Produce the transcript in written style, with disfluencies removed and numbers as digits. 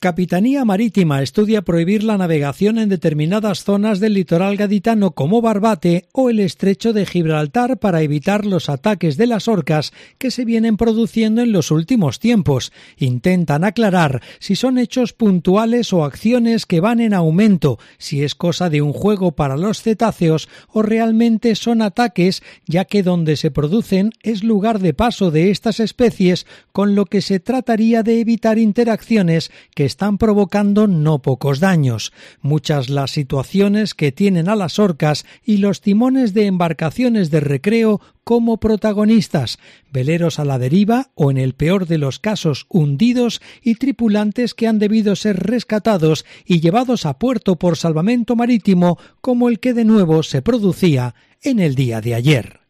Capitanía Marítima estudia prohibir la navegación en determinadas zonas del litoral gaditano como Barbate o el estrecho de Gibraltar para evitar los ataques de las orcas que se vienen produciendo en los últimos tiempos. Intentan aclarar si son hechos puntuales o acciones que van en aumento, si es cosa de un juego para los cetáceos o realmente son ataques, ya que donde se producen es lugar de paso de estas especies, con lo que se trataría de evitar interacciones que están provocando no pocos daños. Muchas las situaciones que tienen a las orcas y los timones de embarcaciones de recreo como protagonistas, veleros a la deriva o, en el peor de los casos, hundidos y tripulantes que han debido ser rescatados y llevados a puerto por salvamento marítimo, como el que de nuevo se producía en el día de ayer.